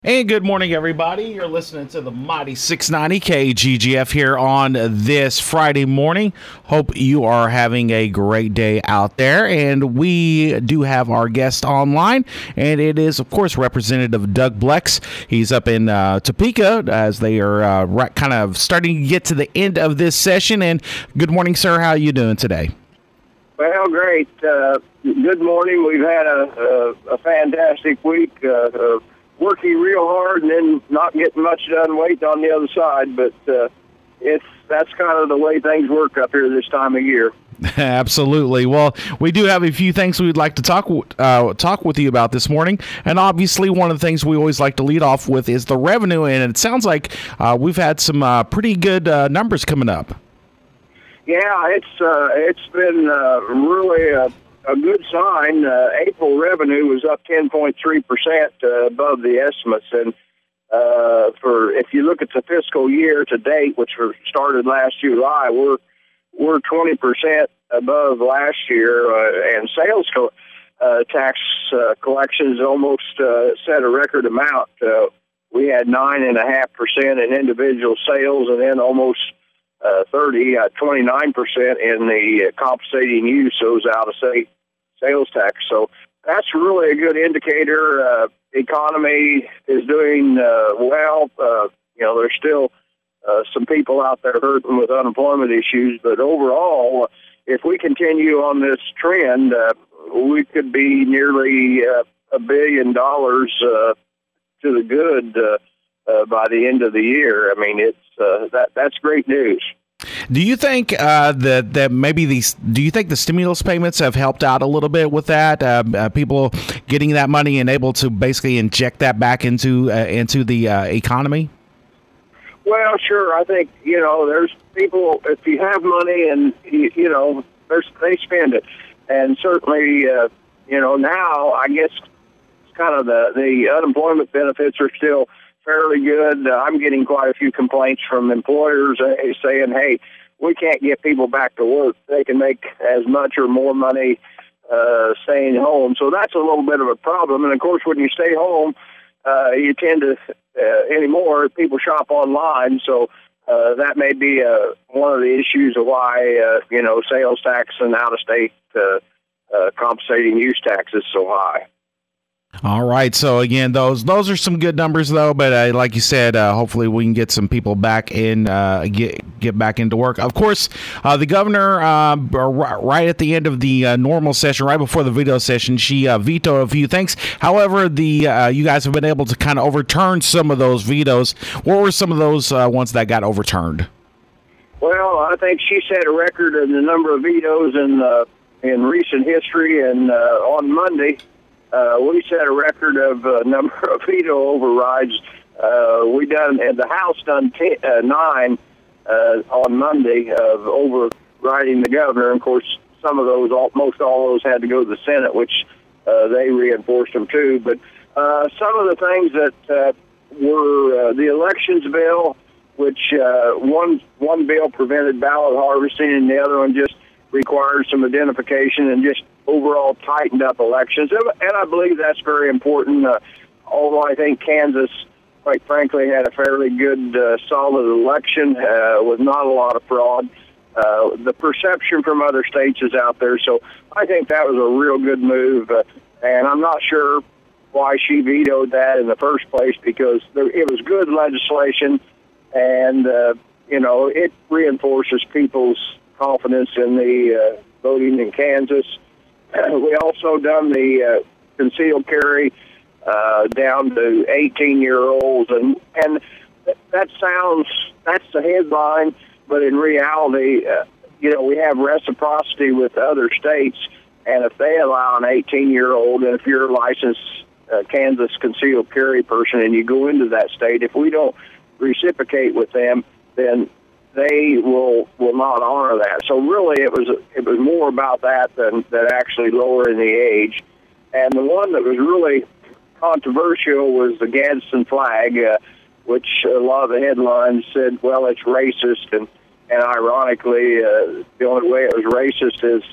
And good morning, everybody. You're listening to the Mighty 690 KGGF here on this Friday morning. Hope you are having a great day out there. And we do have our guest online, and it is, of course, Representative Doug Blex. He's up in Topeka as they are kind of starting to get to the end of this session. And good morning, sir. How are you doing today? Well, great. Good morning. We've had a fantastic week. Working real hard and then not getting much done waiting on the other side, but that's kind of the way things work up here this time of year. Absolutely. Well, we do have a few things we'd like to talk with you about this morning, and obviously one of the things we always like to lead off with is the revenue, and it sounds like we've had some pretty good numbers coming up. Yeah, it's been really a good sign. April revenue was up 10.3% above the estimates, and for if you look at the fiscal year to date, which started last July, we're 20% above last year, and sales tax collections almost set a record amount. We had 9.5% in individual sales, and then almost 29% in the compensating use, those out-of-state sales tax. So that's really a good indicator. Economy is doing well. There's still some people out there hurting with unemployment issues, but overall, if we continue on this trend, we could be nearly $1 billion to the good by the end of the year. I mean, that's great news. Do you think that maybe do you think the stimulus payments have helped out a little bit with that? People getting that money and able to basically inject that back into the economy? Well, sure. I think, there's people, if you have money and, they spend it. And certainly, now I guess it's kind of the unemployment benefits are still fairly good. I'm getting quite a few complaints from employers saying, hey, we can't get people back to work. They can make as much or more money staying home. So that's a little bit of a problem. And, of course, when you stay home, you tend to, anymore, people shop online. So that may be one of the issues of why, sales tax and out-of-state compensating use tax is so high. All right. So again, those are some good numbers, though. But like you said, hopefully we can get some people back in, get back into work. Of course, the governor, right at the end of the normal session, right before the veto session, she vetoed a few things. However, you guys have been able to kind of overturn some of those vetoes. What were some of those ones that got overturned? Well, I think she set a record in the number of vetoes in recent history, and on Monday. We set a record of number of veto overrides. The House done 9 on Monday of overriding the governor. And of course, some of those, most all those had to go to the Senate, which they reinforced them too. But some of the things that were the elections bill, which one bill prevented ballot harvesting, and the other one just required some identification and just overall tightened up elections. And I believe that's very important, although I think Kansas, quite frankly, had a fairly good, solid election with not a lot of fraud. The perception from other states is out there, so I think that was a real good move. And I'm not sure why she vetoed that in the first place, because it was good legislation, and, it reinforces people's confidence in the voting in Kansas. We also done the concealed carry down to 18-year-olds, and that's the headline, but in reality, we have reciprocity with other states, and if they allow an 18-year-old, and if you're a licensed Kansas concealed carry person and you go into that state, if we don't reciprocate with them, then they will not honor that. So really, it was more about that than actually lowering the age. And the one that was really controversial was the Gadsden flag, which a lot of the headlines said, well, it's racist, and ironically, the only way it was racist is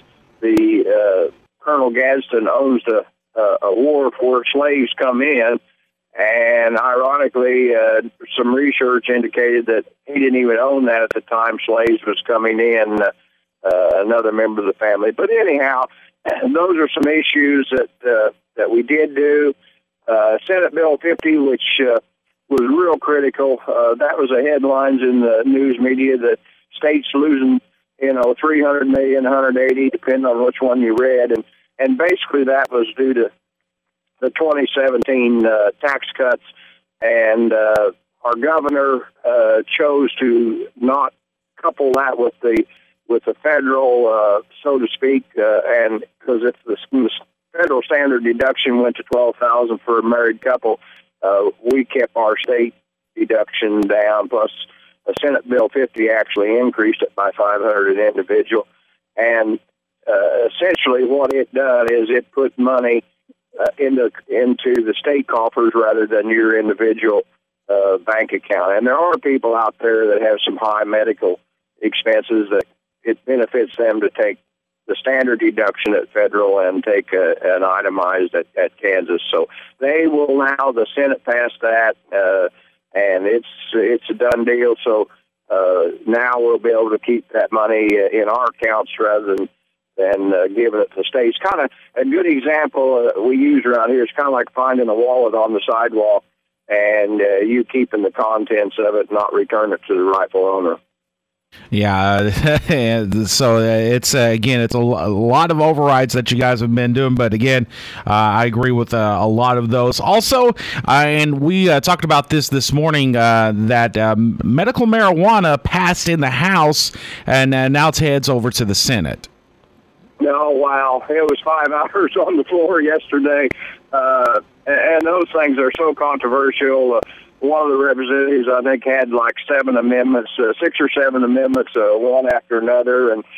the Colonel Gadsden owns a wharf where slaves come in, And ironically, some research indicated that he didn't even own that at the time slaves was coming in, another member of the family. But anyhow, those are some issues that we did do. Senate Bill 50, which was real critical. That was the headlines in the news media that states losing, 300 million, 180, depending on which one you read. And basically that was due to the 2017 tax cuts. And our governor chose to not couple that with the federal, so to speak, and because if the federal standard deduction went to $12,000 for a married couple, we kept our state deduction down. Plus, Senate Bill 50 actually increased it by $500 an individual. And essentially, what it done is it put money into the state coffers rather than your individual bank account. And there are people out there that have some high medical expenses that it benefits them to take the standard deduction at federal and take an itemized at Kansas. So they will now, the Senate passed that, and it's a done deal. So now we'll be able to keep that money in our accounts rather than giving it to the states. Kind of a good example we use around here is kind of like finding a wallet on the sidewalk and you keeping the contents of it, not return it to the rightful owner. Yeah, so it's again, it's a lot of overrides that you guys have been doing, but again, I agree with a lot of those. Also, and we talked about this morning, that medical marijuana passed in the House, and now it heads over to the Senate. No, wow, it was 5 hours on the floor yesterday, and those things are so controversial. One of the representatives, I think, had like 7 amendments, 6 or 7 amendments, one after another, and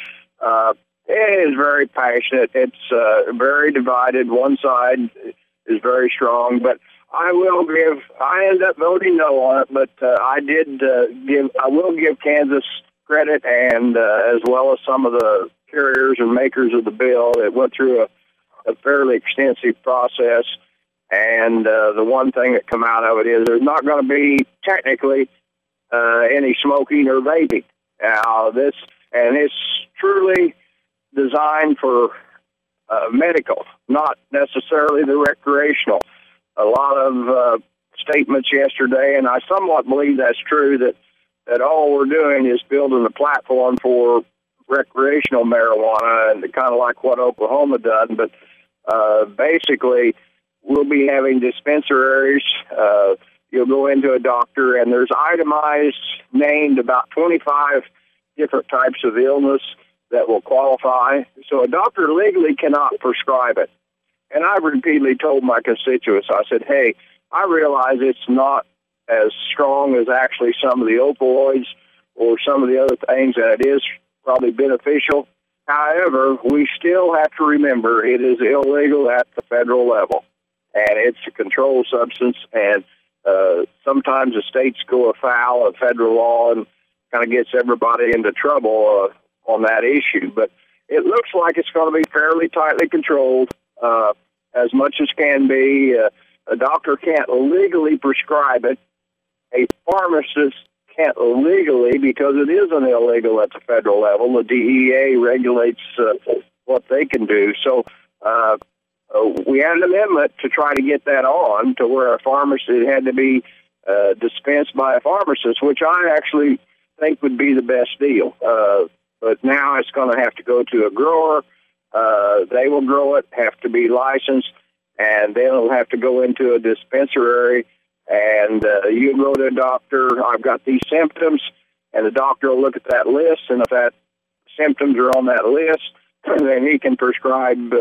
it is very passionate. It's very divided. One side is very strong, but I ended up voting no on it, but I will give Kansas credit, and as well as some of the carriers and makers of the bill. It went through a fairly extensive process. And the one thing that come out of it is there's not going to be technically any smoking or vaping. Now it's truly designed for medical, not necessarily the recreational. A lot of statements yesterday, and I somewhat believe that's true, that all we're doing is building a platform for recreational marijuana, and kind of like what Oklahoma done. But basically, we'll be having dispensaries. You'll go into a doctor, and there's itemized, named about 25 different types of illness that will qualify. So a doctor legally cannot prescribe it. And I've repeatedly told my constituents, I said, hey, I realize it's not as strong as actually some of the opioids or some of the other things, and it is probably beneficial. However, we still have to remember it is illegal at the federal level. And it's a controlled substance, and sometimes the states go afoul of federal law and kind of gets everybody into trouble on that issue. But it looks like it's going to be fairly tightly controlled, as much as can be. A doctor can't legally prescribe it. A pharmacist can't legally, because it isn't illegal at the federal level. The DEA regulates what they can do. So we had an amendment to try to get that on to where a pharmacist had to be dispensed by a pharmacist, which I actually think would be the best deal. But now it's going to have to go to a grower. They will grow it, have to be licensed, and then it'll have to go into a dispensary. And you go to a doctor, I've got these symptoms, and the doctor will look at that list, and if that symptoms are on that list, then he can prescribe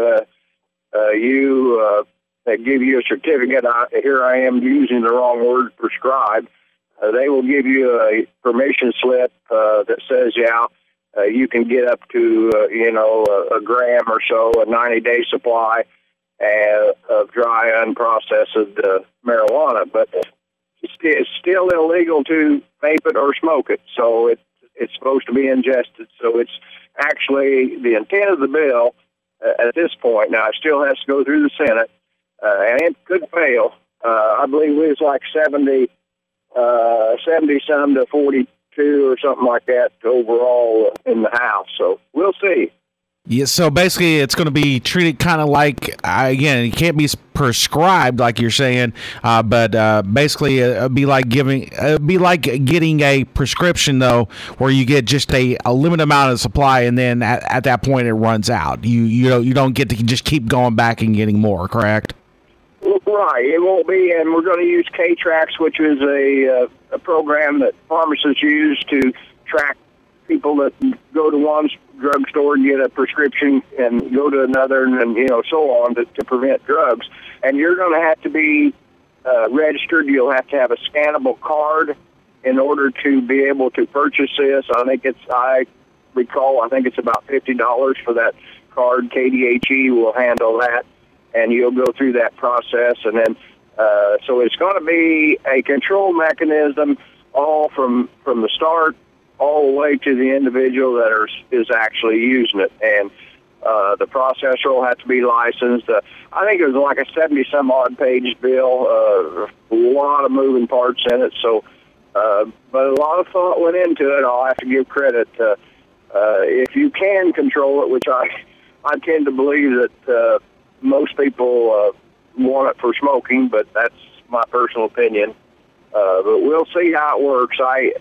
they give you a certificate. Here I am using the wrong word, prescribe. They will give you a permission slip that says, you can get up to, a gram or so, a 90-day supply of dry, unprocessed marijuana. But it's still illegal to vape it or smoke it. So it's supposed to be ingested. So it's actually the intent of the bill at this point. Now, it still has to go through the Senate, and it could fail. I believe it was like 70 some to 42 or something like that overall in the House. So we'll see. Yeah, so basically it's going to be treated kind of like, again, it can't be prescribed like you're saying, but basically it'd be like getting a prescription, though, where you get just a limited amount of supply, and then at that point it runs out. You don't get to just keep going back and getting more, correct? Right. It won't be, and we're going to use K-Trax, which is a program that pharmacists use to track people that go to one drugstore and get a prescription and go to another, and so on to prevent drugs. And you're going to have to be registered. You'll have to have a scannable card in order to be able to purchase this. I recall it's about $50 for that card. KDHE will handle that, and you'll go through that process. And then, so it's going to be a control mechanism all from the start all the way to the individual that is actually using it. And the processor will have to be licensed. I think it was like a 70-some-odd page bill, a lot of moving parts in it. So, but a lot of thought went into it. I'll have to give credit. If you can control it, which I tend to believe that most people want it for smoking, but that's my personal opinion. But we'll see how it works.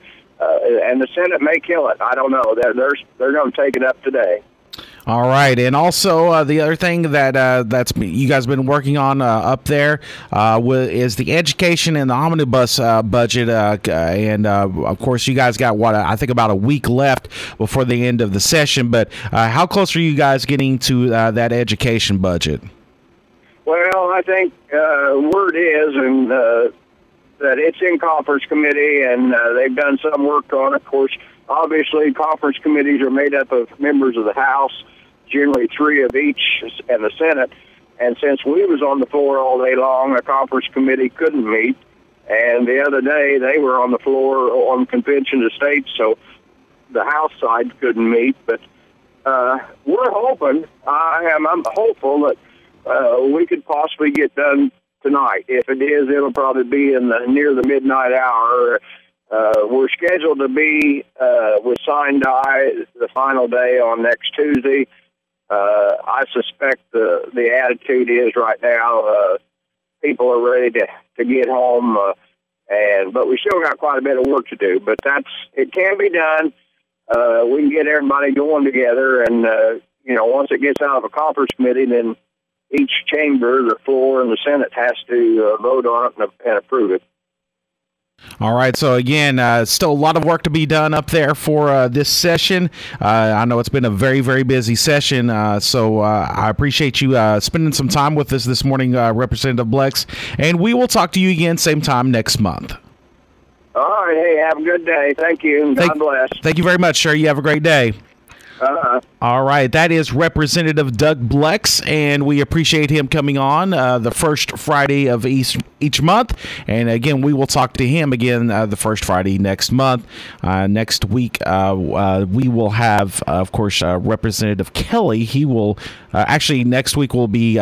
And the Senate may kill it. I don't know. They're going to take it up today. All right, and also the other thing that's you guys been working on up there is the education and the omnibus budget, and of course you guys got I think about a week left before the end of the session. But how close are you guys getting to that education budget? Well, I think word is that it's in conference committee, and they've done some work on it. Of course, obviously, conference committees are made up of members of the House, generally 3 of each, and the Senate. And since we was on the floor all day long, the conference committee couldn't meet. And the other day, they were on the floor on convention of states, so the House side couldn't meet. But we're hoping, I'm hopeful that we could possibly get done tonight. If it is, it'll probably be near the midnight hour. We're scheduled to be with Sign Die the final day on next Tuesday. I suspect the attitude is right now people are ready to get home, but we still got quite a bit of work to do. But it can be done. We can get everybody going together, and once it gets out of a conference committee, then each chamber, the floor, and the Senate has to vote on it and approve it. All right. So, again, still a lot of work to be done up there for this session. I know it's been a very, very busy session, so I appreciate you spending some time with us this morning, Representative Blex, and we will talk to you again same time next month. All right. Hey, have a good day. Thank you, and God bless. Thank you very much, sir. You have a great day. All right, that is Representative Doug Blex, and we appreciate him coming on the first Friday of each month. And again, we will talk to him again the first Friday next month. Next week, we will have, of course, Representative Kelly. He will actually next week will be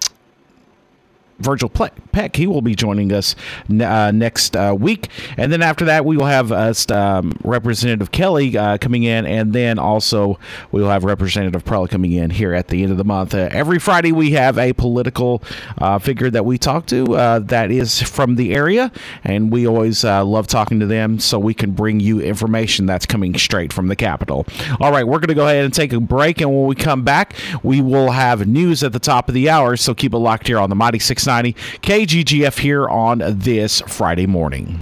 Virgil Peck. He will be joining us next week. And then after that, we will have Representative Kelly coming in. And then also we will have Representative Prella coming in here at the end of the month. Every Friday, we have a political figure that we talk to that is from the area. And we always love talking to them so we can bring you information that's coming straight from the Capitol. All right, we're going to go ahead and take a break. And when we come back, we will have news at the top of the hour. So keep it locked here on the Mighty 690 KGGF here on this Friday morning.